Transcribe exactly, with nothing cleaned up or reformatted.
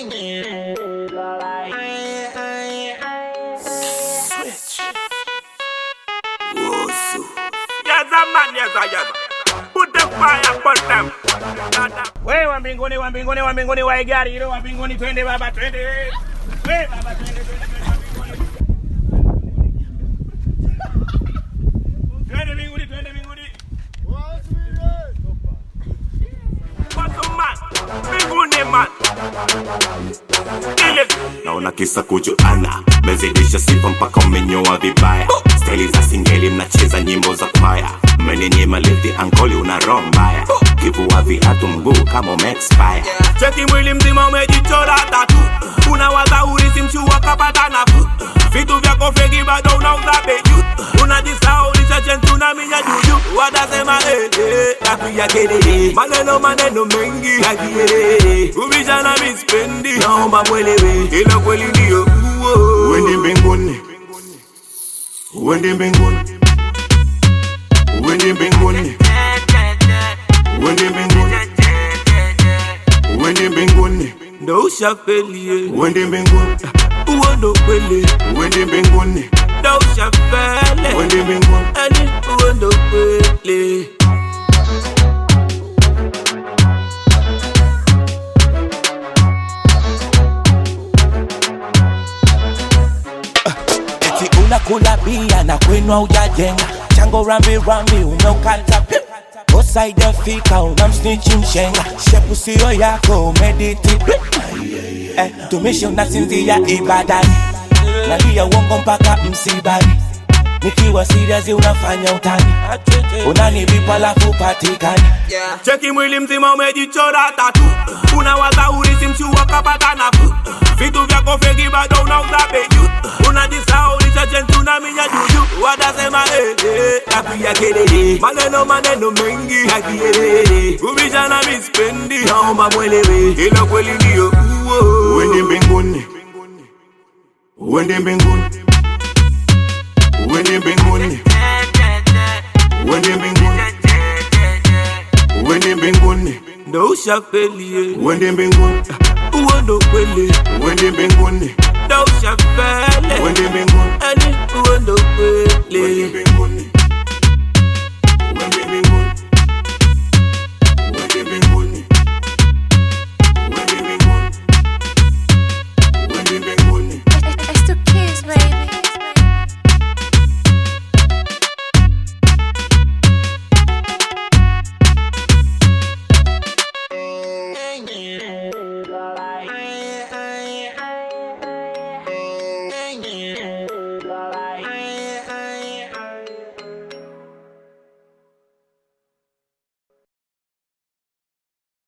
Switch. Wozu. Yes, a man, yes, a yes. Put the fire, put them. We wa mbinguni, wa mbinguni, wa mbinguni, wa igari, ilo wa mbinguni, twende baba, twende. We baba, twende, twende, twende, twende mbinguni, twende mbinguni. What's man? Mbinguni man. Naona kisa kujuana, mezidisha sifa mpaka umenyoa vibaya. Staili za singeli mnacheza nyimbo za kwaya. Mmenyima lifti ankoli una roho mbaya. Kivua viatu mguu kama ume-expire. Cheki mwili mzima umejichora tatu. Unawaza urisi mchua kapata nafu. Vitu vyako fegi bado unauza beju. Unajisahau ulisha chentu na minya juju. Watasema eh eh nakuya kelele. Maneno maneno mengi yakielele. Ubisha na mispendi naomba mwelewe. Ila kweli ndio uo. Uende mbinguni, uende mbinguni, uende mbinguni, uende mbinguni, uende mbinguni, ndo ushafeli. uende mbinguni, Uondo kweli, uende mbinguni, ndo ushafeli. uende mbinguni. Ani uondo kweli. Eti unakula bia na kwenu ujajenga. Chango rambi rambi umeukata pip. Osaide fika unamsnichi mshenga. Shepu siyo yako umediti eh, tumishi unasinzia ibadani. Nalia uongo mpaka msibani. Nikiwa serious unafanya utani. Unanivipa lafu patikani. Cheki mwili mzima umejichora tatu. Unawaza urisi mchua kapata nafu. Vitu vyako fegi bado unauza beju. Unajisahau ulisha chentu na minya juju. Watasema eh eh nakuya kelele. Maneno maneno mengi yakielele. Ubisha na mispendi naomba mwelewe. Ila kweli ndio uo. Uende mbinguni, uende mbinguni, uende mbinguni, uende mbinguni, uende mbinguni, ndo ushafeli. uende mbinguni, Uondo kweli, uende mbinguni, ndo ushafeli. uende mbinguni, Ani uondo kweli. uende mbinguni.